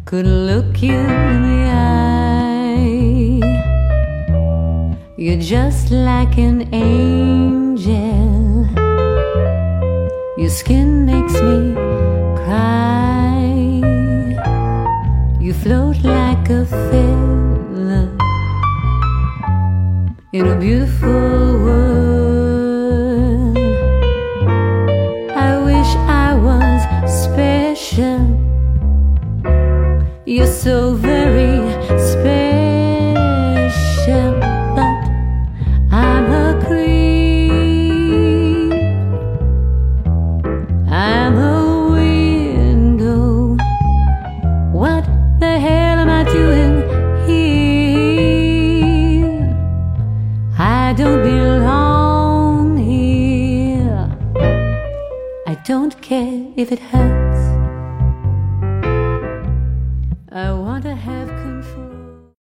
could look you in the eye. You're just like an angel. Your skin makes me cry. You float like a feather in a beautiful world. I wish I was special. You're so very special, but I'm a creep. I'm a window. What the hell am I doing here? I don't belong here. I don't care if it hurts.